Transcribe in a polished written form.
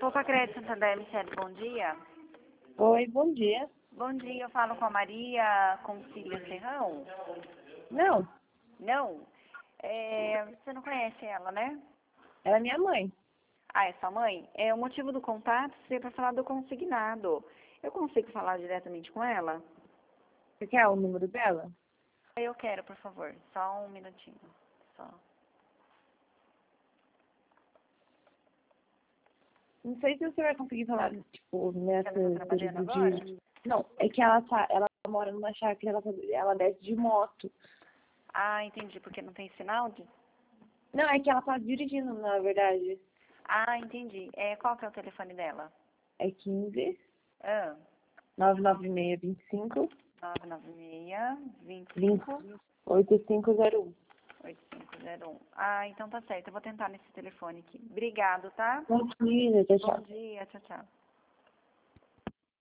Poupa Crédito Santander, Michele, bom dia. Oi, bom dia. Bom dia, eu falo com a Maria Concília Serrão. Não, Não? Você não conhece ela, né? ela é minha mãe. Ah, é sua mãe? O motivo do contato seria para falar do consignado. Eu consigo falar diretamente com ela? Você quer o número dela? Eu quero, por favor. Só um minutinho. Só. Não sei se você vai conseguir falar, tipo, nessa Ela está trabalhando período agora? de... Não, é que ela mora numa chácara, ela desce de moto. Ah, entendi, porque não tem sinal de... Não, é que ela tá dirigindo, na verdade. Ah, entendi. Qual que é o telefone dela? É 15 Ah, 99625 996 20 25 8501. 8501. Ah, então tá certo. Eu vou tentar nesse telefone aqui. Obrigado, tá? Bom dia, tchau, Bom tchau. dia. Tchau, tchau.